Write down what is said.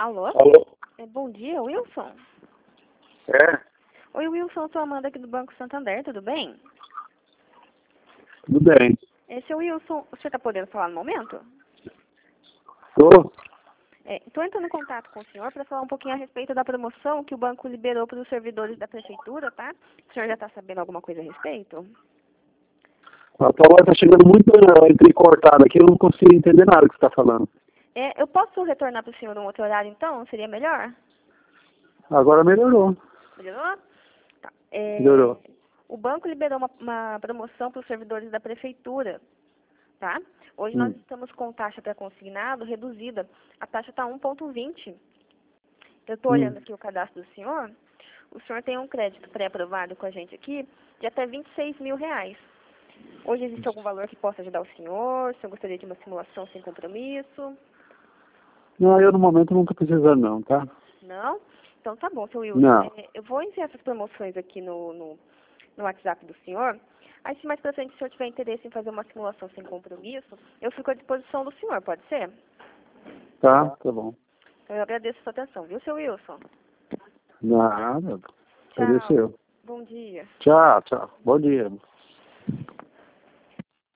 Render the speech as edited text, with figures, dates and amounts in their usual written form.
Alô? Alô? Bom dia, Wilson. É, Oi, Wilson, sou a Amanda aqui do Banco Santander, tudo bem? tudo bem. Seu Wilson, o senhor está podendo falar no momento? Tô? Estou entrando em contato com o senhor para falar um pouquinho a respeito da promoção que o banco liberou para os servidores da prefeitura, tá? O senhor já está sabendo alguma coisa a respeito? A tua voz tá chegando muito entrecortada aqui, eu não consigo entender nada que você está falando. Eu posso retornar para o senhor num outro horário, então? Seria melhor? Agora melhorou. Melhorou? Tá. Melhorou. O banco liberou uma promoção para os servidores da prefeitura, tá? Hoje nós estamos com taxa pré-consignado reduzida. A taxa está 1,20. Eu estou olhando aqui o cadastro do senhor. O senhor tem um crédito pré-aprovado com a gente aqui de até R$ 26.000. Hoje existe algum valor que possa ajudar o senhor? O senhor gostaria de uma simulação sem compromisso? Não, eu no momento não estou precisando não, tá? Não? Então tá bom, seu Wilson. Não. Eu vou enviar essas promoções aqui no WhatsApp do senhor. Aí se mais pra frente o senhor tiver interesse em fazer uma simulação sem compromisso, eu fico à disposição do senhor, pode ser? Tá bom. Então eu agradeço a sua atenção, viu, seu Wilson? Nada. Tchau. Agradeceu. Bom dia. Tchau. Bom dia.